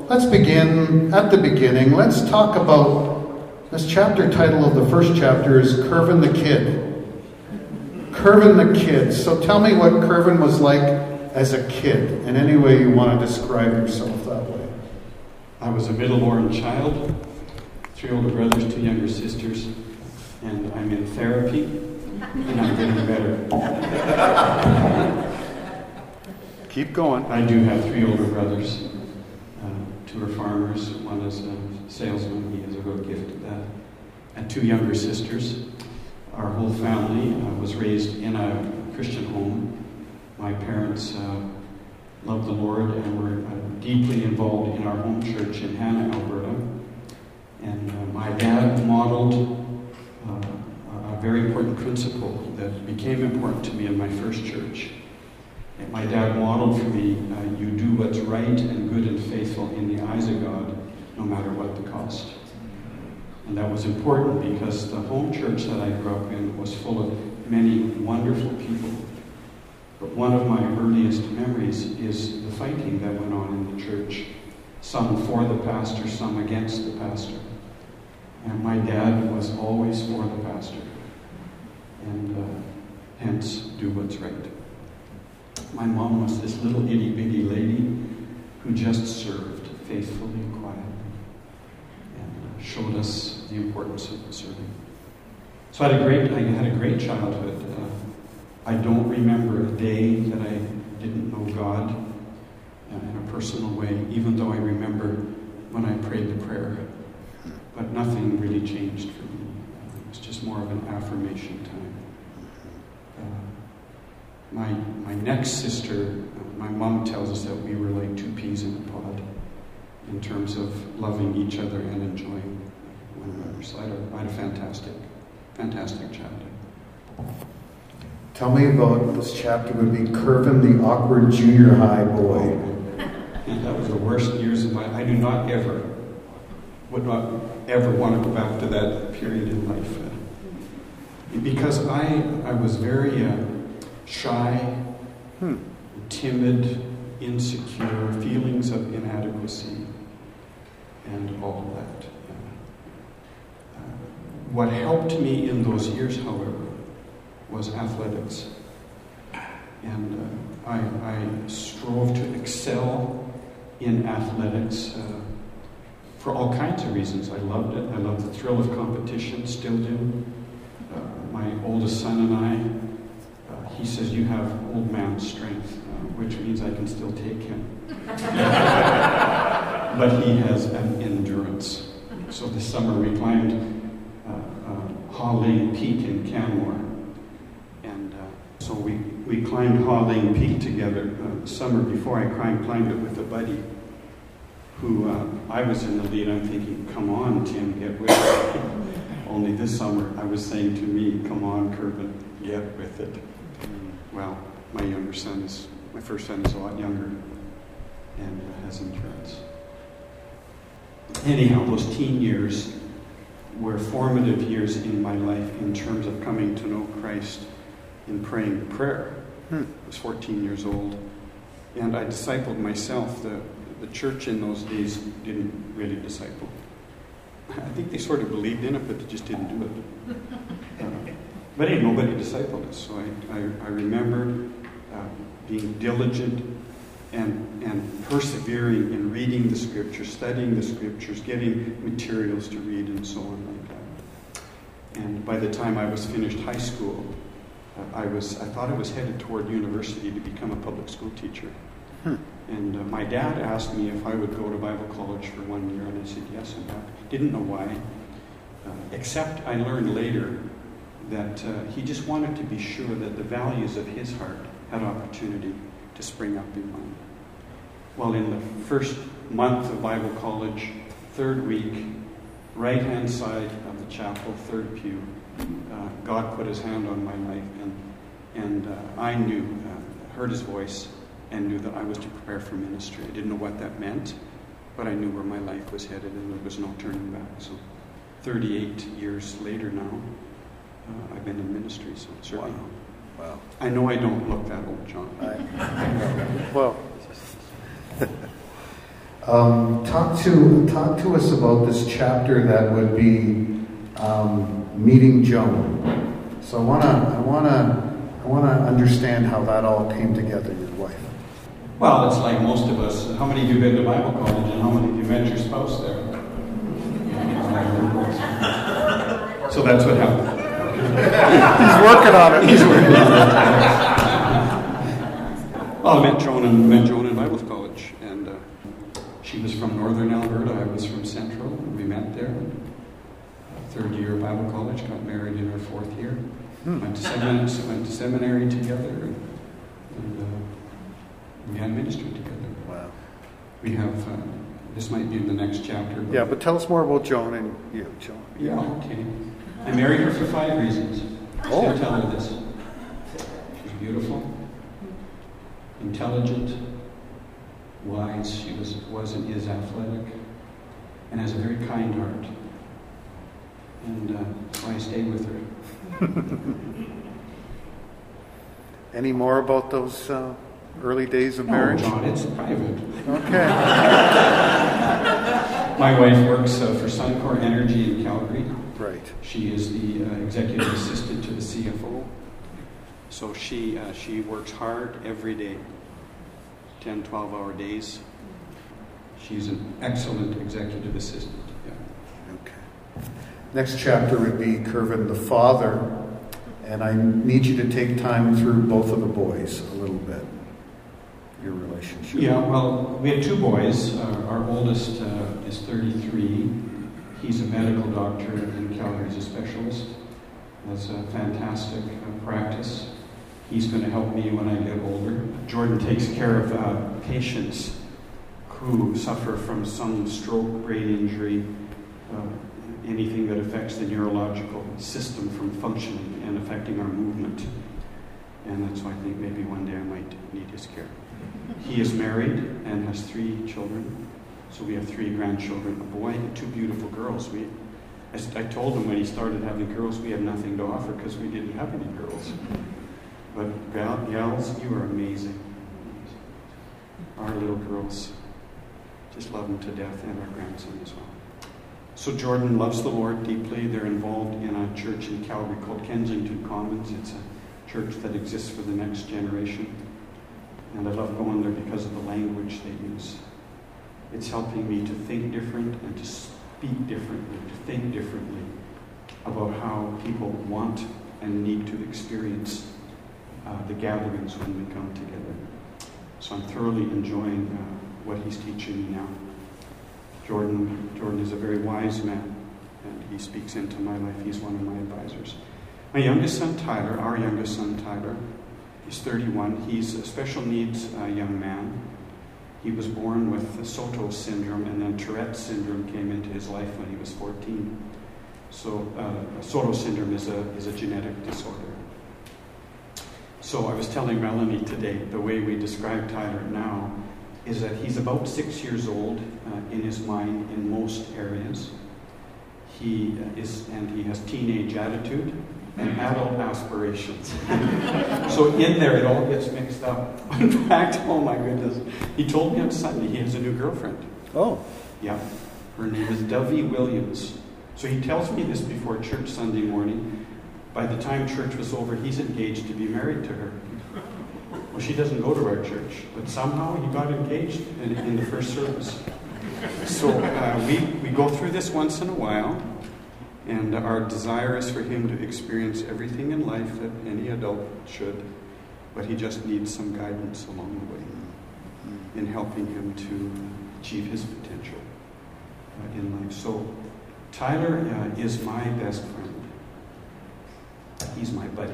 let's begin at the beginning. Let's talk about this chapter. Title of the first chapter is Curvin the Kid. Curvin the Kid. So tell me what Curvin was like as a kid, in any way you want to describe yourself that way. I was a middle-born child, 3 older brothers, 2 younger sisters, and I'm in therapy, and I'm getting better. Keep going. I do have 3 older brothers. 2 are farmers. One is a salesman. He has a real gift at that. And 2 younger sisters. Our whole family was raised in a Christian home. My parents loved the Lord and were deeply involved in our home church in Hanna, Alberta. And my dad modeled a very important principle that became important to me in my first church. And my dad modeled for me, you do what's right and good and faithful in the eyes of God, no matter what the cost. And that was important because the home church that I grew up in was full of many wonderful people. But one of my earliest memories is the fighting that went on in the church. Some for the pastor, some against the pastor. And my dad was always for the pastor. And hence, do what's right. My mom was this little itty-bitty lady who just served faithfully and quietly and showed us the importance of serving. So I had a great childhood. I don't remember a day that I didn't know God in a personal way, even though I remember when I prayed the prayer. But nothing really changed for me. It was just more of an affirmation time. My next sister, my mom tells us that we were like 2 peas in a pod in terms of loving each other and enjoying one another. So I had a fantastic childhood. Tell me about this chapter would be Curvin the awkward junior high boy. And that was the worst years of my life. I would not ever want to go back to that period in life. Because I was very shy, timid, insecure, feelings of inadequacy, and all of that. What helped me in those years, however, was athletics. And I strove to excel in athletics for all kinds of reasons. I loved it. I loved the thrill of competition, still do. My oldest son and I, he says, you have old man strength, which means I can still take him. But he has an endurance. So this summer we climbed Haw Ling Peak in Canmore. And so we climbed Haw Ling Peak together. The summer before, I climbed it with a buddy who I was in the lead. I'm thinking, come on, Tim, get with it. Only this summer I was saying to me, come on, Curvin, get with it. Well, my first son is a lot younger and has endurance. Anyhow, those teen years were formative years in my life in terms of coming to know Christ in praying prayer. I was 14 years old, and I discipled myself. The church in those days didn't really disciple. I think they sort of believed in it, but they just didn't do it. But anyway, nobody discipled us. So I remember being diligent and persevering in reading the Scriptures, studying the Scriptures, getting materials to read, and so on like that. And by the time I was finished high school, I thought I was headed toward university to become a public school teacher. And my dad asked me if I would go to Bible college for 1 year, and I said yes. And I didn't know why, except I learned later that he just wanted to be sure that the values of his heart had opportunity to spring up in mine. Well, in the first month of Bible college, 3rd week, right-hand side of the chapel, 3rd pew, God put his hand on my life, and I knew, heard his voice, and knew that I was to prepare for ministry. I didn't know what that meant, but I knew where my life was headed, and there was no turning back. So 38 years later now, I've been in ministry, so certainly. Wow. I know I don't look that old, John. Well, Talk to us about this chapter that would be meeting Joan. So I wanna understand how that all came together. Your wife. Well, it's like most of us. How many of you have been to Bible college, and how many of you met your spouse there? So that's what happened. He's working on it. Well, I met Joan in Bible college, and she was from northern Alberta. I was from central. We met there. Third year of Bible college, got married in our fourth year. Went to seminary together, and we had ministry together. Wow. We have. This might be in the next chapter. Yeah, but tell us more about Joan and you, Joan. Yeah, okay. I married her for 5 reasons. Oh. I'll tell her this. She's beautiful, intelligent, wise. She was and is athletic, and has a very kind heart. And that's why I stayed with her. Any more about those early days of marriage? No, John, it's private. Okay. My wife works for Suncor Energy in Calgary. Right. She is the executive assistant to the CFO. So she works hard every day, 10, 12-hour days. She's an excellent executive assistant. Yeah. Okay. Next chapter would be Curvin the father, and I need you to take time through both of the boys a little bit. Your relationship. Yeah, well, we have 2 boys. Our oldest is 33. He's a medical doctor in Calgary. He's a specialist. Has a fantastic practice. He's going to help me when I get older. Jordan takes care of patients who suffer from some stroke, brain injury, anything that affects the neurological system from functioning and affecting our movement. And that's why I think maybe one day I might need his care. He is married and has 3 children. So we have 3 grandchildren, a boy and 2 beautiful girls. I told him when he started having girls, we had nothing to offer because we didn't have any girls. But gals, you are amazing. Our little girls, just love them to death, and our grandson as well. So Jordan loves the Lord deeply. They're involved in a church in Calgary called Kensington Commons. It's a church that exists for the next generation. And I love going there because of the language they use. It's helping me to think different and to speak differently, to think differently about how people want and need to experience the gatherings when we come together. So I'm thoroughly enjoying what he's teaching me now. Jordan is a very wise man, and he speaks into my life. He's one of my advisors. My youngest son, Tyler, our youngest son, Tyler, is 31. He's a special needs young man. He was born with Soto syndrome, and then Tourette syndrome came into his life when he was 14. So Soto syndrome is a genetic disorder. So I was telling Melanie today, the way we describe Tyler now is that he's about 6 years old in his mind in most areas. He has teenage attitude and adult aspirations. So in there, it all gets mixed up. In fact, oh my goodness, he told me on Sunday he has a new girlfriend. Oh. Yeah. Her name is Dovey Williams. So he tells me this before church Sunday morning. By the time church was over, he's engaged to be married to her. Well, she doesn't go to our church, but somehow he got engaged in the first service. So we go through this once in a while. And our desire is for him to experience everything in life that any adult should, but he just needs some guidance along the way in helping him to achieve his potential in life. So Tyler is my best friend. He's my buddy.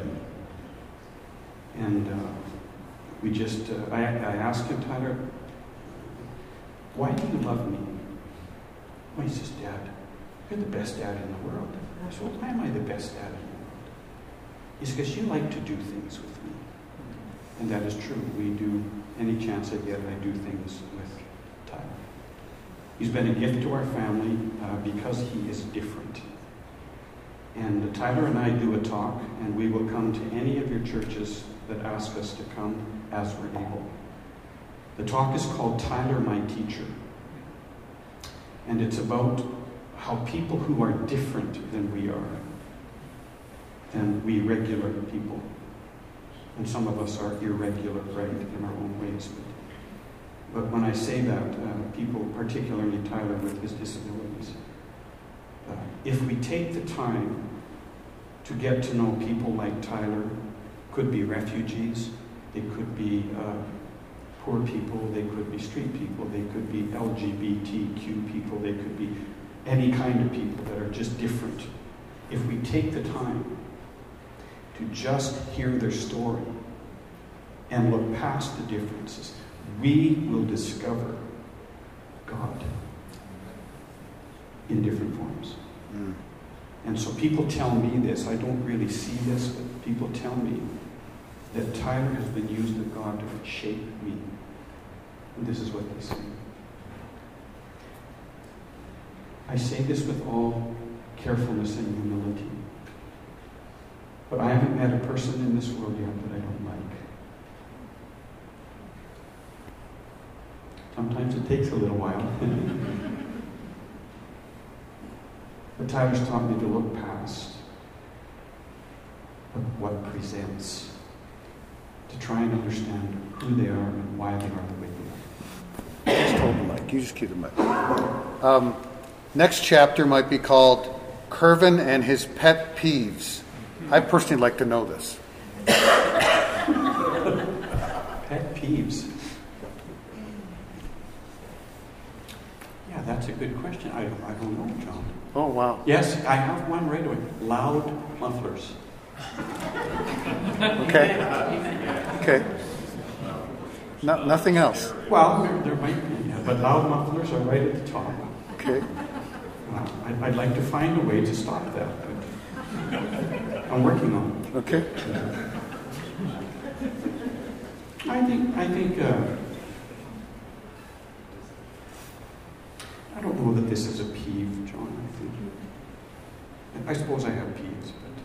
And we just, I asked him, Tyler, why do you love me? Well, he says, Dad, you're the best dad in the world. I said, well, why am I the best dad in the world? He says, because you like to do things with me. And that is true. We do, any chance I get, I do things with Tyler. He's been a gift to our family because he is different. And Tyler and I do a talk, and we will come to any of your churches that ask us to come as we're able. The talk is called Tyler, My Teacher. And it's about how people who are different than we regular people, and some of us are irregular, right, in our own ways. But when I say that, people, particularly Tyler with his disabilities, if we take the time to get to know people like Tyler, could be refugees, they could be poor people, they could be street people, they could be LGBTQ people, they could be any kind of people that are just different. If we take the time to just hear their story and look past the differences, we will discover God in different forms. Mm. And so people tell me this, I don't really see this, but people tell me that Tyler has been used of God to shape me. And this is what they say. I say this with all carefulness and humility. But I haven't met a person in this world yet that I don't like. Sometimes it takes a little while. But Tyler's taught me to look past what presents, to try and understand who they are and why they are the way they are. Just hold the mic. You just keep the mic. Next chapter might be called Curvin and His Pet Peeves. I personally like to know this. Pet peeves. Yeah, that's a good question. I don't know, John. Oh, wow. Yes, I have one right away. Loud mufflers. Okay. Nothing else. Well, there might be, but loud mufflers are right at the top. Okay. I'd like to find a way to stop that, but I'm working on it. Okay. I think. I don't know that this is a peeve, John. I suppose I have peeves, but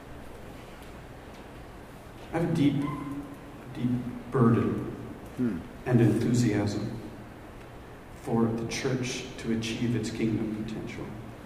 I have a deep burden and enthusiasm for the church to achieve its kingdom potential.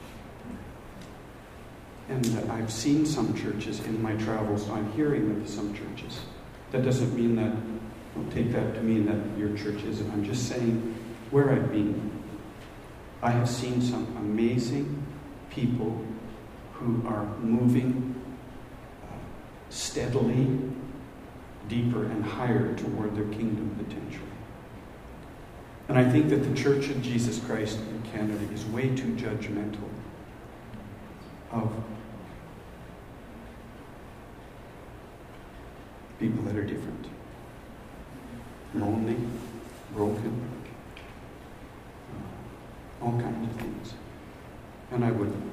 And I've seen some churches in my travels. I'm hearing of some churches. That doesn't mean that, don't take that to mean that your church isn't. I'm just saying where I've been. I have seen some amazing people who are moving steadily deeper and higher toward their kingdom potential. And I think that the Church of Jesus Christ in Canada is way too judgmental of people that are different, lonely, broken, all kinds of things. And I would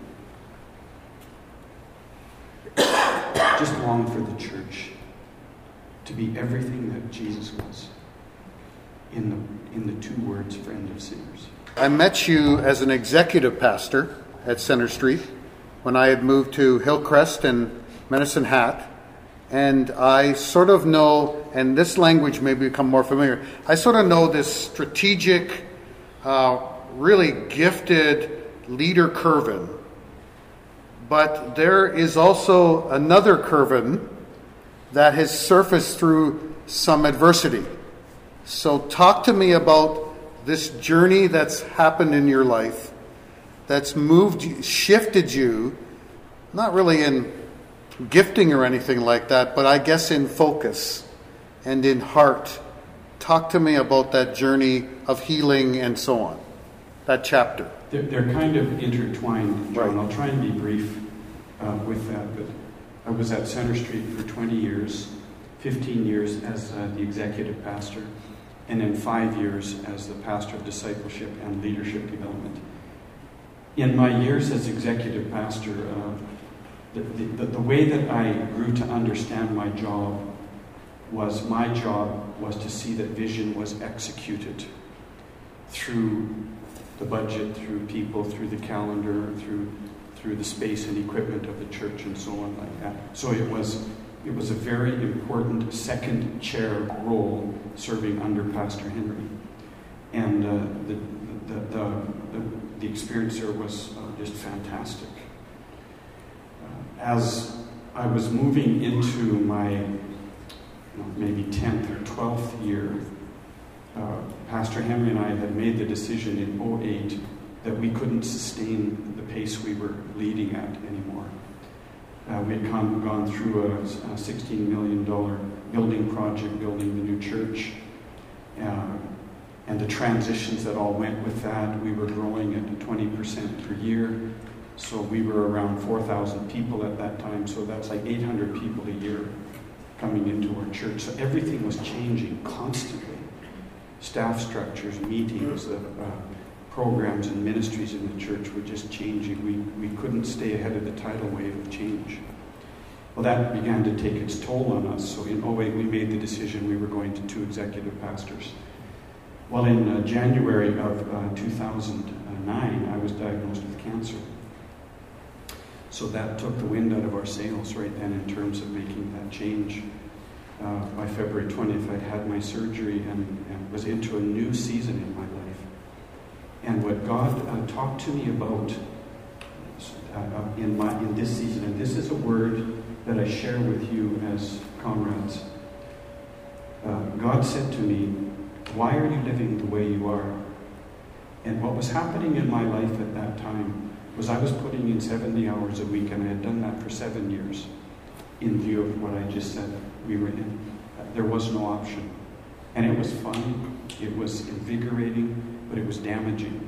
just long for the church to be everything that Jesus was in the two words, friend of sinners. I met you as an executive pastor at Center Street when I had moved to Hillcrest and Medicine Hat. And I sort of know, and this language may become more familiar, I sort of know this strategic, really gifted leader Curvin. But there is also another Curvin that has surfaced through some adversity. So talk to me about this journey that's happened in your life, that's shifted you, not really in gifting or anything like that, but I guess in focus and in heart. Talk to me about that journey of healing and so on, that chapter. They're kind of intertwined, John. Right. I'll try and be brief with that, but I was at Center Street for 20 years, 15 years as the executive pastor, and then 5 years as the pastor of discipleship and leadership development. In my years as executive pastor, the way that I grew to understand my job was to see that vision was executed through the budget, through people, through the calendar, through the space and equipment of the church and so on like that. So it was a very important second chair role serving under Pastor Henry. And the experience there was just fantastic. As I was moving into my maybe 10th or 12th year, Pastor Henry and I had made the decision in 2008 that we couldn't sustain the pace we were leading at anymore. We had gone through a $16 million building project, building the new church, and the transitions that all went with that. We were growing at 20% per year, so we were around 4,000 people at that time, so that's like 800 people a year coming into our church. So everything was changing constantly. Staff structures, meetings, programs and ministries in the church were just changing. We couldn't stay ahead of the tidal wave of change. Well, that began to take its toll on us. So in 2008, we made the decision we were going to 2 executive pastors. Well, in January of 2009, I was diagnosed with cancer. So that took the wind out of our sails right then in terms of making that change. By February 20th, I'd had my surgery and was into a new season in my life. And what God talked to me about in this season, and this is a word that I share with you as comrades. God said to me, "Why are you living the way you are?" And what was happening in my life at that time was I was putting in 70 hours a week, and I had done that for 7 years in view of what I just said we were in. There was no option. And it was fun, it was invigorating, but it was damaging.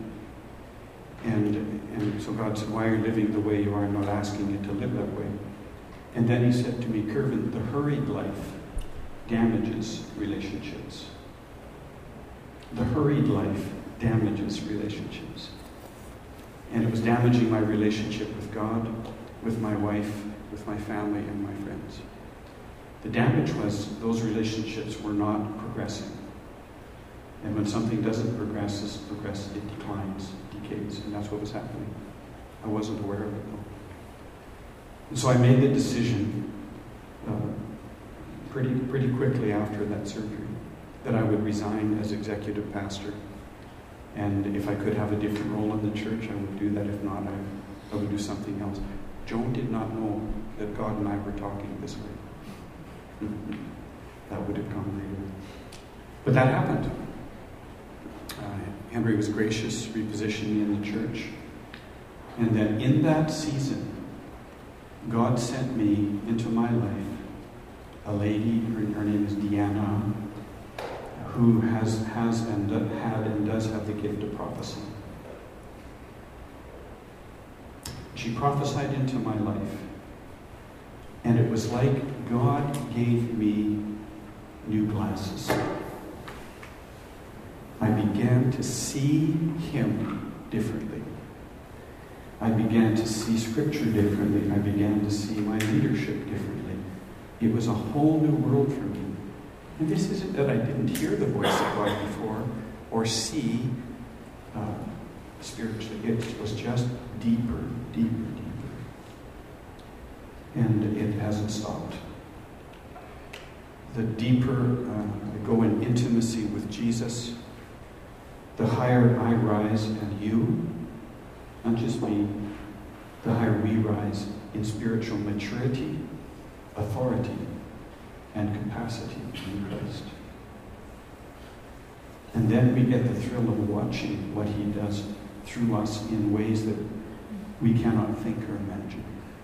And so God said, "Why are you living the way you are?" I'm not asking you to live that way. And then he said to me, "Curvin, the hurried life damages relationships. The hurried life damages relationships." And it was damaging my relationship with God, with my wife, with my family, and my friends. The damage was those relationships were not progressing. And when something doesn't progress, it declines, decays, and that's what was happening. I wasn't aware of it though. And so I made the decision pretty quickly after that surgery that I would resign as executive pastor. And if I could have a different role in the church, I would do that. If not, I would do something else. Joan did not know that God and I were talking this way. That would have come later. But that happened. Henry was gracious, repositioned me in the church. And then in that season, God sent me into my life a lady, her name is Deanna, who has had and does have the gift of prophecy. She prophesied into my life. And it was like God gave me new glasses. I began to see Him differently. I began to see Scripture differently. I began to see my leadership differently. It was a whole new world for me. And this isn't that I didn't hear the voice of God before or see spiritually. It was just deeper, deeper, deeper. And it hasn't stopped. The deeper I go in intimacy with Jesus, the higher I rise, and you, not just me, the higher we rise in spiritual maturity, authority, and capacity in Christ. And then we get the thrill of watching what He does through us in ways that we cannot think or imagine.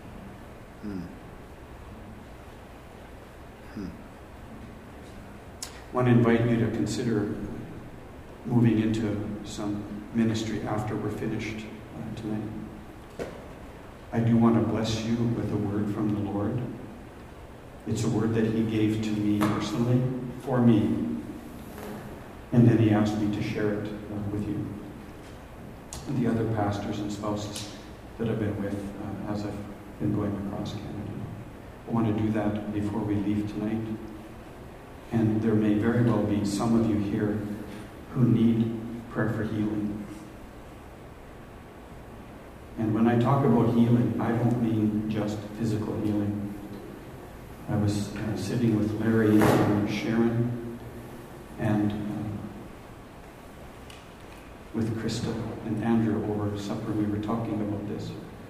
I want to invite you to consider moving into some ministry after we're finished tonight. I do want to bless you with a word from the Lord. It's a word that He gave to me personally, for me. And then He asked me to share it with you. And the other pastors and spouses that I've been with as I've been going across Canada. I want to do that before we leave tonight. And there may very well be some of you here who need prayer for healing. And when I talk about healing, I don't mean just physical healing. I was sitting with Larry and Sharon, and with Krista and Andrew over supper. We were talking about this.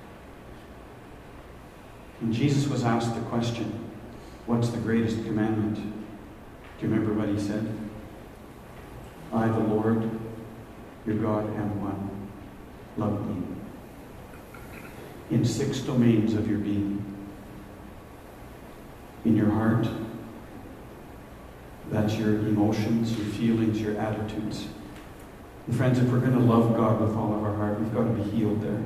And Jesus was asked the question, what's the greatest commandment? Do you remember what he said? I, the Lord, your God, am one. Love me. In 6 domains of your being. In your heart, that's your emotions, your feelings, your attitudes. And friends, if we're going to love God with all of our heart, we've got to be healed there.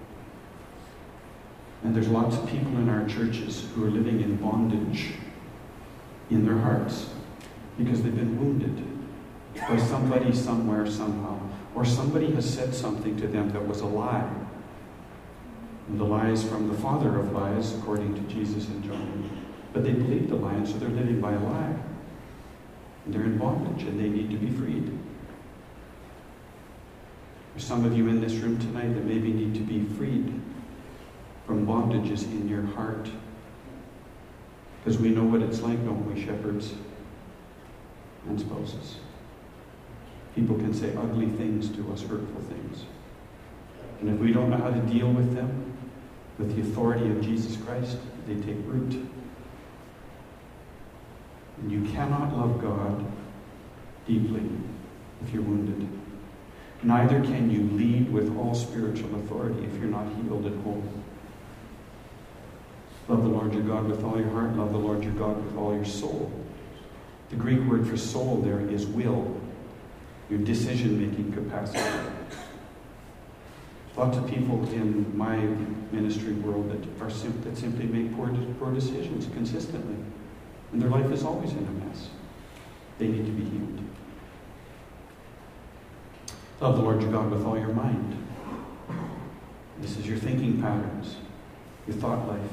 And there's lots of people in our churches who are living in bondage in their hearts because they've been wounded by somebody, somewhere, somehow. Or somebody has said something to them that was a lie. And the lie is from the father of lies, according to Jesus and John. But they believe the lie, and so they're living by a lie. And they're in bondage, and they need to be freed. There's some of you in this room tonight that maybe need to be freed from bondages in your heart. Because we know what it's like, don't we, shepherds and spouses? People can say ugly things to us, hurtful things. And if we don't know how to deal with them, with the authority of Jesus Christ, they take root. And you cannot love God deeply if you're wounded. Neither can you lead with all spiritual authority if you're not healed at home. Love the Lord your God with all your heart. Love the Lord your God with all your soul. The Greek word for soul there is will, your decision-making capacity. Lots of people in my ministry world that simply make poor decisions consistently. And their life is always in a mess. They need to be healed. Love the Lord your God with all your mind. This is your thinking patterns, your thought life.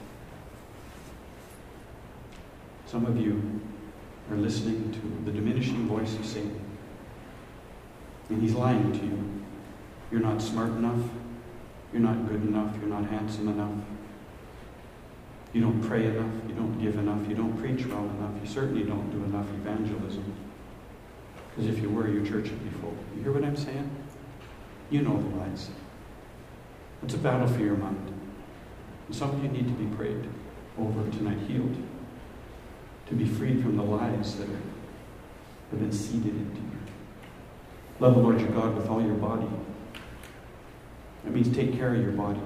Some of you are listening to the diminishing voice of Satan. And he's lying to you. You're not smart enough. You're not good enough. You're not handsome enough. You don't pray enough. You don't give enough. You don't preach well enough. You certainly don't do enough evangelism. Because if you were, your church would be full. You hear what I'm saying? You know the lies. It's a battle for your mind. And some of you need to be prayed over tonight, healed. To be freed from the lies that have been seeded into you. Love the Lord your God with all your body. That means take care of your body.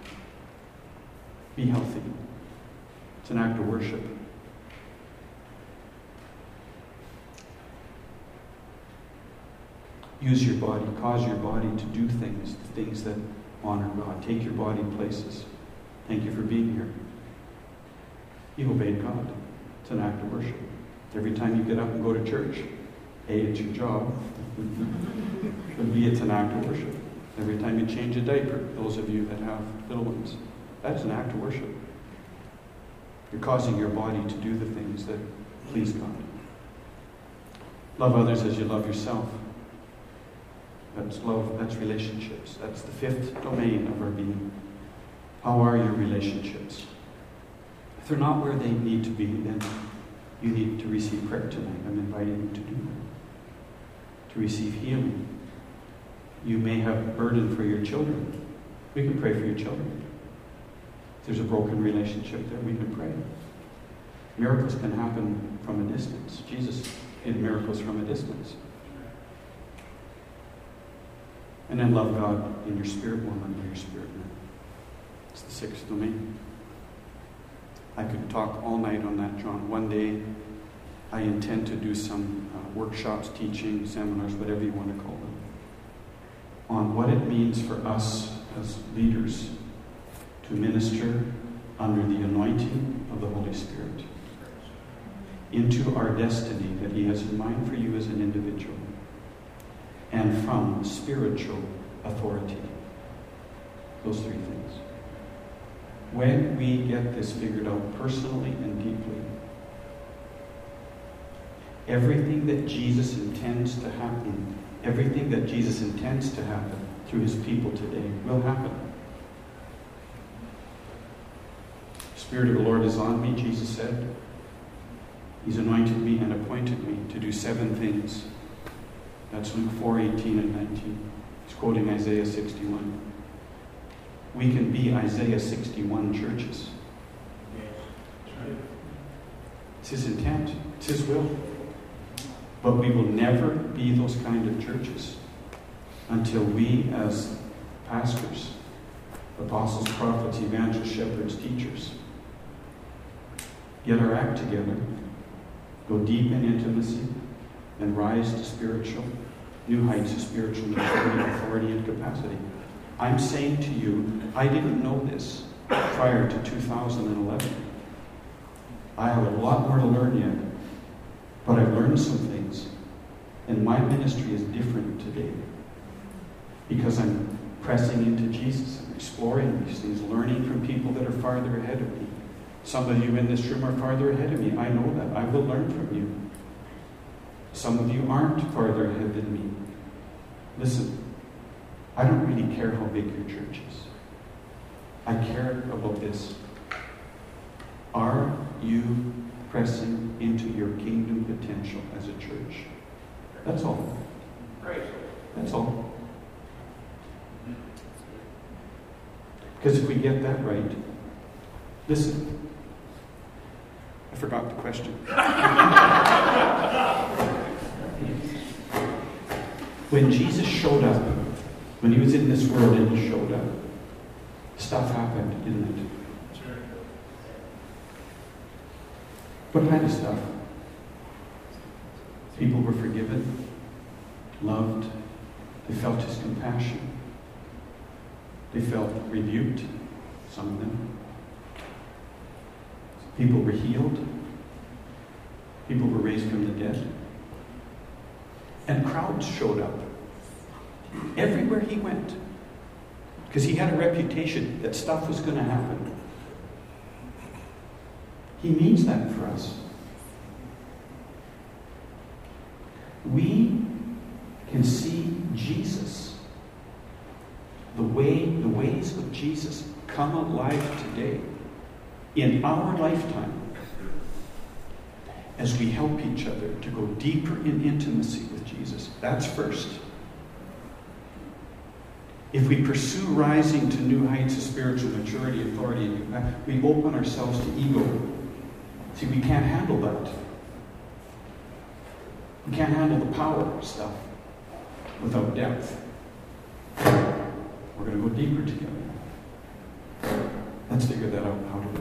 Be healthy. It's an act of worship. Use your body, cause your body to do things, the things that honor God. Take your body places. Thank you for being here. You obeyed God. It's an act of worship. Every time you get up and go to church, A, it's your job, but B, it's an act of worship. Every time you change a diaper, those of you that have little ones, that's an act of worship. You're causing your body to do the things that please God. Love others as you love yourself. That's love, that's relationships. That's the 5th domain of our being. How are your relationships? If they're not where they need to be, then you need to receive prayer tonight. I'm inviting you to do that. To receive healing. You may have a burden for your children. We can pray for your children. If there's a broken relationship there, we can pray. Miracles can happen from a distance. Jesus did miracles from a distance. And then love God in your spirit woman or your spirit man. It's the 6th domain. I could talk all night on that, John. One day, I intend to do some workshops, teaching, seminars, whatever you want to call them, on what it means for us as leaders to minister under the anointing of the Holy Spirit into our destiny that He has in mind for you as an individual, and from spiritual authority. Those 3 things. When we get this figured out personally and deeply, everything that Jesus intends to happen, everything that Jesus intends to happen through His people today will happen. The Spirit of the Lord is on me, Jesus said. He's anointed me and appointed me to do 7 things. That's Luke 4:18 and 19. He's quoting Isaiah 61. We can be Isaiah 61 churches. It's his intent. It's his will. But we will never be those kind of churches until we, as pastors, apostles, prophets, evangelists, shepherds, teachers, get our act together, go deep in intimacy, and rise to new heights of spiritual maturity, authority, and capacity. I'm saying to you, I didn't know this prior to 2011. I have a lot more to learn yet, but I've learned some things. And my ministry is different today because I'm pressing into Jesus. I'm exploring these things, learning from people that are farther ahead of me. Some of you in this room are farther ahead of me. I know that. I will learn from you. Some of you aren't farther ahead than me. Listen, I don't really care how big your church is. I care about this. Are you pressing into your kingdom potential as a church? That's all. That's all. Because if we get that right, listen, I forgot the question. When Jesus showed up, when he was in this world and he showed up, stuff happened, didn't it? What kind of stuff? People were forgiven, loved, they felt his compassion, they felt rebuked, some of them. People were healed, people were raised from the dead, and crowds showed up everywhere he went because he had a reputation that stuff was going to happen. He means that for us. We can see Jesus, the ways of Jesus come alive today in our lifetime as we help each other to go deeper in intimacy with Jesus. That's first. If we pursue rising to new heights of spiritual maturity, authority, and capacity, we open ourselves to ego. See, we can't handle that. We can't handle the power stuff without depth. We're going to go deeper together. Let's figure that out, how to